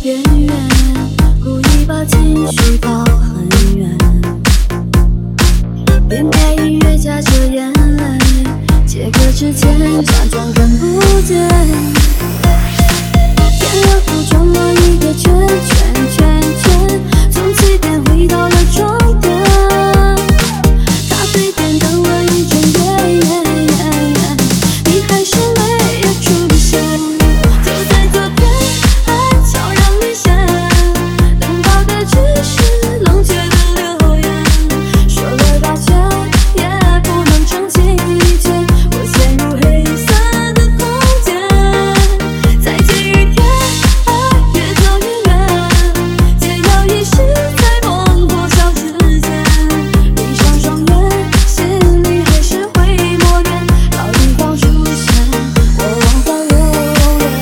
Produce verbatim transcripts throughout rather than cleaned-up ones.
边缘，故意把情绪跑很远，边配音乐夹着眼泪，借歌之前假装看不见，变了服装了一个圈圈圈圈，从起点回到了终点，咖啡店等了一整夜夜夜夜，你还是没有出现，就在昨天还悄然离线，等到的只是冷却的留言，说了道歉也不能澄清一切，我陷入黑色的空间，在季雨天爱越走越远，解药遗失在梦破晓之间，闭上双眼心里还是会默念，老地方出现我往返流连。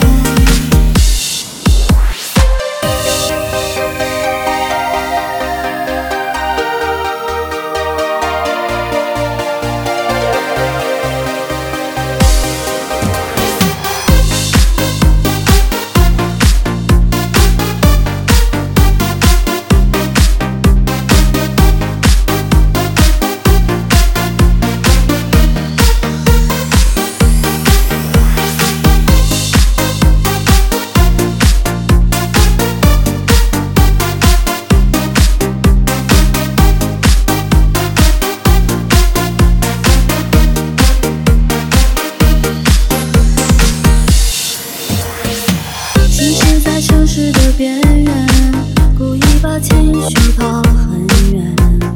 其实在城市的边缘，故意把情绪跑很远，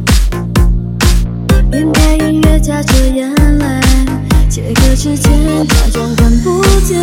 边配音乐夹着眼泪，借歌之前假装看不见，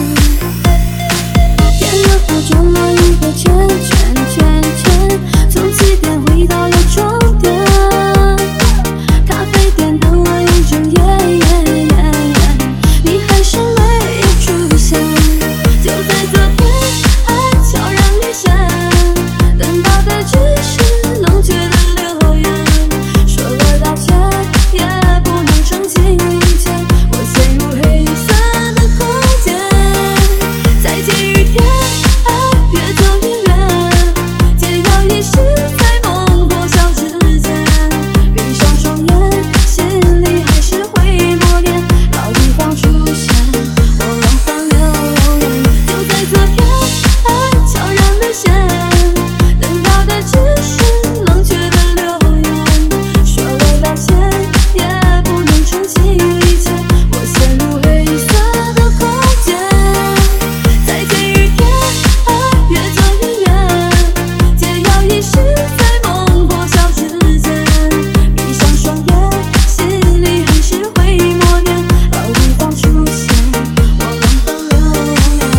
变了服装了一个圈圈圈圈，从起点回到了终点，咖啡店等了一整夜夜夜夜，你还是没有出现，就在昨天还悄然离线，等到的只是冷却的留言，说了道歉也不能澄清一切，我陷入黑色的空间，在季雨天爱越走越远，解药遗失在梦破晓之间，闭上双眼心里还是会默念，老地方出现我往返流连，就在昨天还悄然离线，等到的只是冷却的留言，说了道歉也不能澄清一切，我陷入黑色的空间，在季雨天爱越走越远，解药遗失在梦破晓之间，闭上双眼心里还是会默念，老地方出现我往返流连。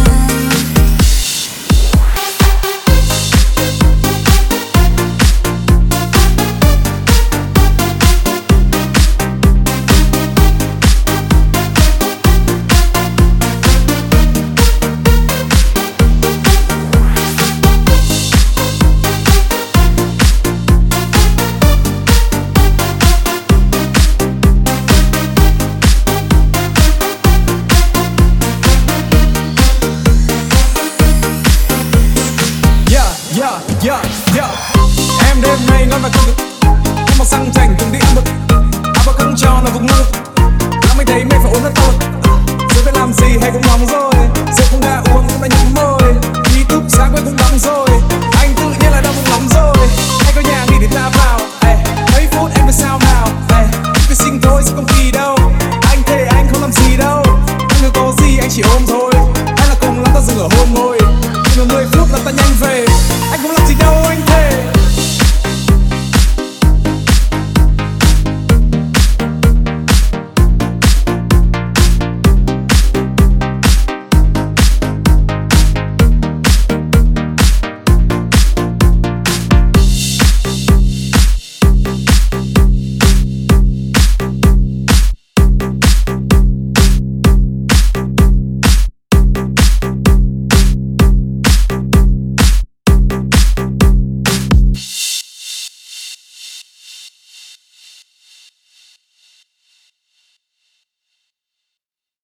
Yeah, yeah, yeah, yeah. Em đêm nay nói về công việc, em mặc sang chảnh từng đi ăn mực, áo bao căng tròn là vùng năng lực, lắm anh thấy mày phải uống rất tốt. Giờ biết làm gì hay cũng nóng rồi, giờ không đã uống cũng đã nhắm môi, ký túc sáng quen cũng đóng rồi, anh tự nhiên là đau bụng lắm rồi. Anh có nhà nghỉ để ta vào, ey, mấy phút em phải sao nào, ey, cứ xin thôi chứ không kỳ đâu, anh thề anh không làm gì đâu, anh cứ có gì anh chỉ ôm thôi, hay là cùng lắm ta dừng ở hôn môi, nhưng mà mười phút là ta nhanh về, anh không làm gì đâu anh thề.